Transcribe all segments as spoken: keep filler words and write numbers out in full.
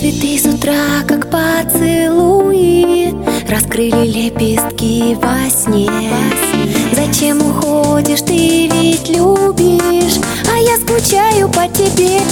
Цветы с утра, как поцелуи, раскрыли лепестки во сне. Зачем уходишь, ты ведь любишь, а я скучаю по тебе.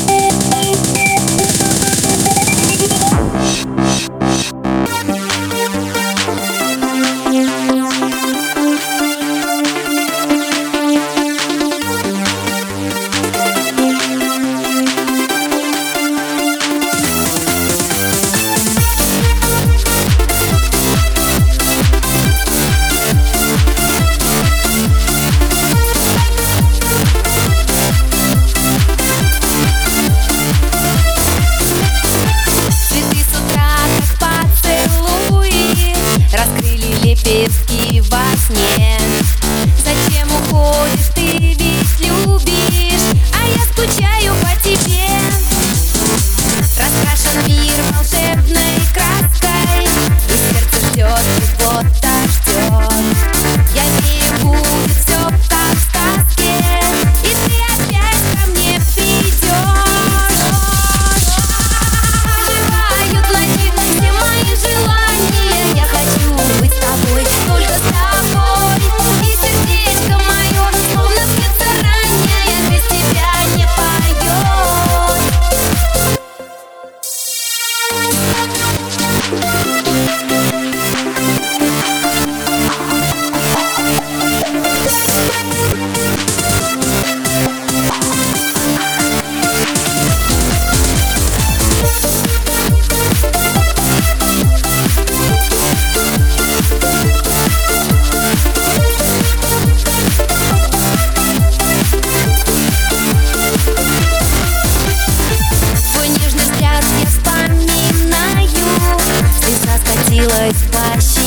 Лепестки во сне. Зачем уходишь, ты ведь любишь, а я скучаю по тебе. Раскрашен мир волшебной краской, и сердце ждет, чего-то ждет. Я верю, будет все как в сказке, и ты опять ко мне придешь. Оживают ночи все мои желания, я хочу быть с тобой, только с тобой. И сердечко мое словно бьется ранее, без тебя не поет. Твой нежный взгляд я вспоминаю, слеза скатилась по щеке.